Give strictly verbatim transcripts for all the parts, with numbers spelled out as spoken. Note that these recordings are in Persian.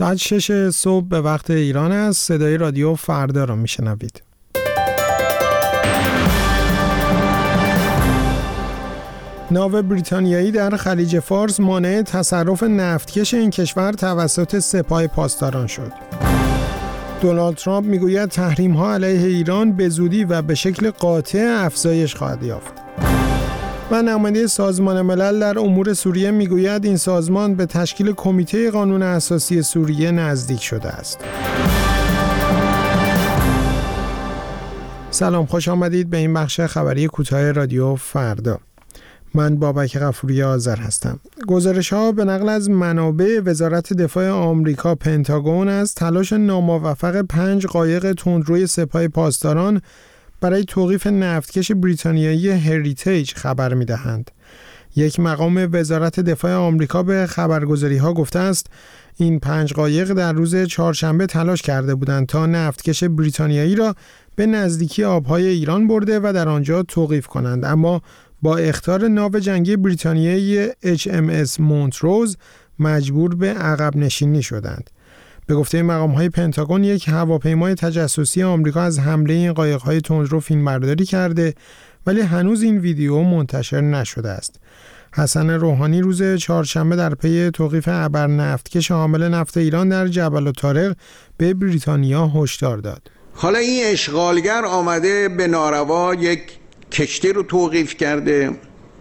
ساعت شش صبح به وقت ایران است. صدای رادیو فردا را میشنوید. ناو بریتانیایی در خلیج فارس مانع تصرف نفتکش این کشور توسط سپاه پاسداران شد. دونالد ترامپ میگوید تحریم‌ها علیه ایران به زودی و به شکل قاطع افزایش خواهد یافت. و نماینده سازمان ملل در امور سوریه میگوید این سازمان به تشکیل کمیته قانون اساسی سوریه نزدیک شده است. سلام، خوش آمدید به این بخش خبری کوتاه رادیو فردا. من بابک غفوری آذر هستم. گزارش‌ها به نقل از منابع وزارت دفاع آمریکا پنتاگون از تلاش ناموفق پنج قایق تندروی سپاه پاسداران برای توقیف نفتکش بریتانیایی هریتیج خبر می‌دهند. یک مقام وزارت دفاع آمریکا به خبرگزاری‌ها گفته است این پنج قایق در روز چهارشنبه تلاش کرده بودند تا نفتکش بریتانیایی را به نزدیکی آب‌های ایران برده و در آنجا توقیف کنند، اما با اخطار ناو جنگی بریتانیایی اچ ام اس مونتروز مجبور به عقب نشینی شدند. به گفته مقام‌های پنتاگون یک هواپیمای تجسسی آمریکا از حمله این قایق‌های تندرو فیلمبرداری کرده ولی هنوز این ویدیو منتشر نشده است. حسن روحانی روز چهارشنبه در پی توقیف ابر نفتکش حامل نفت ایران در جبل الطارق به بریتانیا هشدار داد. حالا این اشغالگر آمده به ناروا یک کشتی رو توقیف کرده.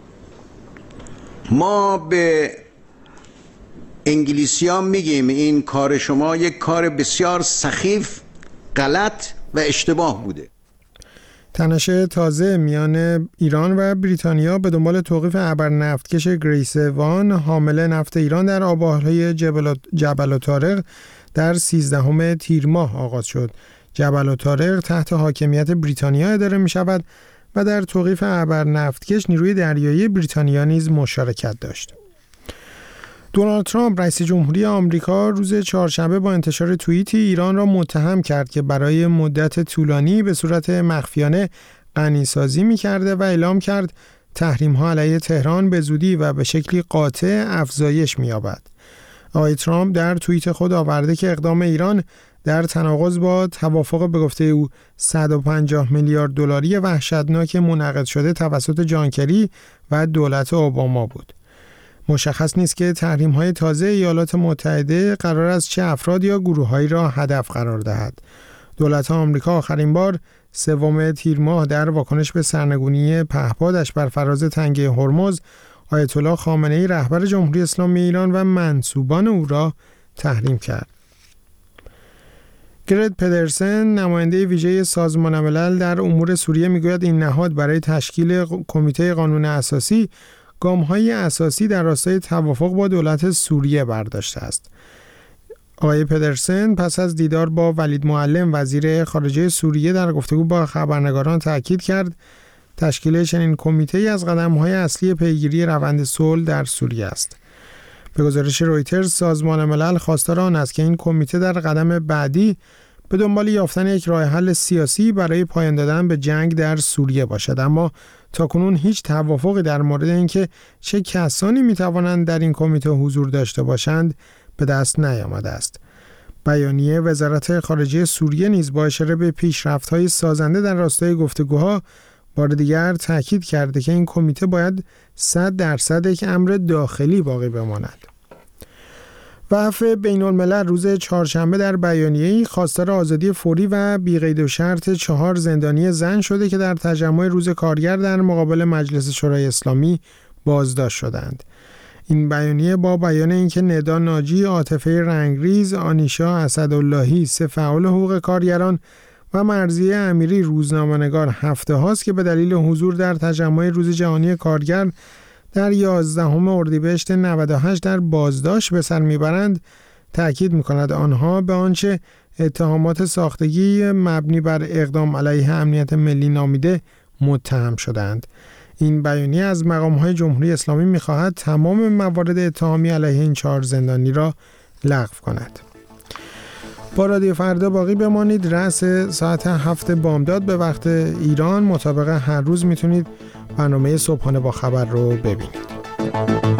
ما به انگلیسی ها میگیم این کار شما یک کار بسیار سخیف، غلط و اشتباه بوده. تنش تازه میان ایران و بریتانیا به دنبال توقیف ابر نفتکش گریس وان حامل نفت ایران در آبهای جبل جبل الطارق در سیزدهم تیر ماه آغاز شد. جبل الطارق تحت حاکمیت بریتانیا اداره می شود و در توقیف ابر نفتکش نیروی دریایی بریتانیا نیز مشارکت داشت. دونالد ترامپ رئیس جمهوری آمریکا روز چهارشنبه با انتشار توییتی ایران را متهم کرد که برای مدت طولانی به صورت مخفیانه غنیسازی می‌کرده و اعلام کرد تحریم‌ها علیه تهران به زودی و به شکلی قاطع افزایش می‌یابد. آقای ترامپ در توییت خود آورده که اقدام ایران در تناقض با توافق به گفته او صد و پنجاه میلیارد دلاری وحشتناک منعقد شده توسط جان کری و دولت اوباما بود. مشخص نیست که تحریم‌های تازه ایالات متحده قرار است چه افراد یا گروه‌هایی را هدف قرار دهد. دولت آمریکا آخرین بار سوم تیر ماه در واکنش به سرنگونی پهپادش بر فراز تنگه هرمز آیت الله خامنه‌ای رهبر جمهوری اسلامی ایران و منسوبان او را تحریم کرد. گرت پدرسن نماینده ویژه سازمان ملل در امور سوریه میگوید این نهاد برای تشکیل کمیته قانون اساسی گام‌های اساسی در راستای توافق با دولت سوریه برداشته است. آقای پدرسن پس از دیدار با ولید معلم وزیر خارجه سوریه در گفتگو با خبرنگاران تاکید کرد تشکیل چنین کمیته‌ای از قدم‌های اصلی پیگیری روند صلح در سوریه است. به گزارش رویترز سازمان ملل خواستار آن است که این کمیته در قدم بعدی به دنبال یافتن یک راه حل سیاسی برای پایان دادن به جنگ در سوریه باشد، اما تاکنون هیچ توافقی در مورد اینکه چه کسانی میتوانند در این کمیته حضور داشته باشند به دست نیامده است. بیانیه وزارت خارجه سوریه نیز با اشاره به پیشرفت‌های سازنده در راستای گفتگوها بار دیگر تاکید کرده که این کمیته باید صد درصد یک امر داخلی باقی بماند. وقف بین‌الملل روز چهارشنبه در بیانیه‌ای خواستار آزادی فوری و بی‌قید و شرط چهار زندانی زن شده که در تجمع روز کارگر در مقابل مجلس شورای اسلامی بازداشت شدند. این بیانیه با بیان اینکه ندا ناجی، عاطفه رنگریز، آنیشا اسداللهی، سه فعال حقوق کارگران و مرضیه امیری روزنامه‌نگار هفته هاست که به دلیل حضور در تجمع روز جهانی کارگر در یازدهم اردیبهشت نود و هشت در بازداشت به سر میبرند، تأکید میکند آنها به آنچه اتهامات ساختگی مبنی بر اقدام علیه امنیت ملی نامیده متهم شدند. این بیانیه از مقام‌های جمهوری اسلامی میخواهد تمام موارد اتهامی علیه این چهار زندانی را لغو کند. با رادیو فردا باقی بمانید. رأس ساعت هفت بامداد به وقت ایران مطابق هر روز میتونید برنامه صبحانه با خبر رو ببینید.